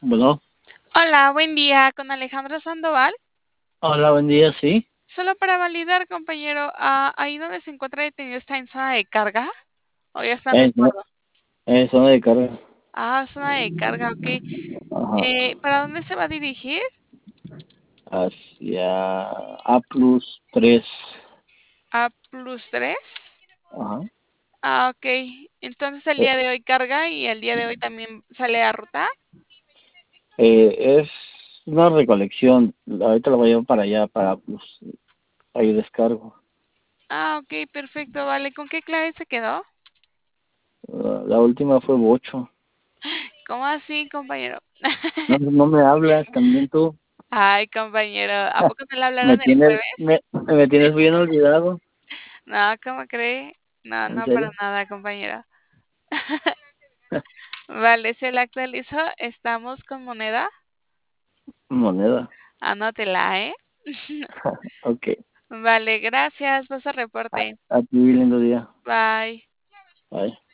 Bueno, Hola, buen día, con Alejandro Sandoval. hola, buen día, sí. Solo para validar, compañero, ahí donde se encuentra detenido está en zona de carga o ya está en No, resguardo. zona de carga. Zona de carga, ok. Ajá. ¿Para dónde se va a dirigir? Hacia A plus 3. A plus 3. Ajá. Ok. Entonces el Eh, día de hoy carga y el día de hoy también sale a ruta. es una recolección. Ahorita lo voy a llevar para allá, para plus. Ahí descargo. Ok, perfecto, vale. ¿Con qué clave se quedó? La última fue bocho. ¿Cómo así, compañero? No, no me hablas, también tú. Ay, compañero, ¿a poco no le Me hablaron el tienes, jueves? me tienes bien olvidado. No, ¿cómo cree? No, ¿En no, para serio? nada, compañero. Vale, se la actualizó. Estamos con moneda. Moneda. Anótela, ¿eh? Ok. Vale, gracias. Paso reporte. A ti, lindo día. Bye. Bye.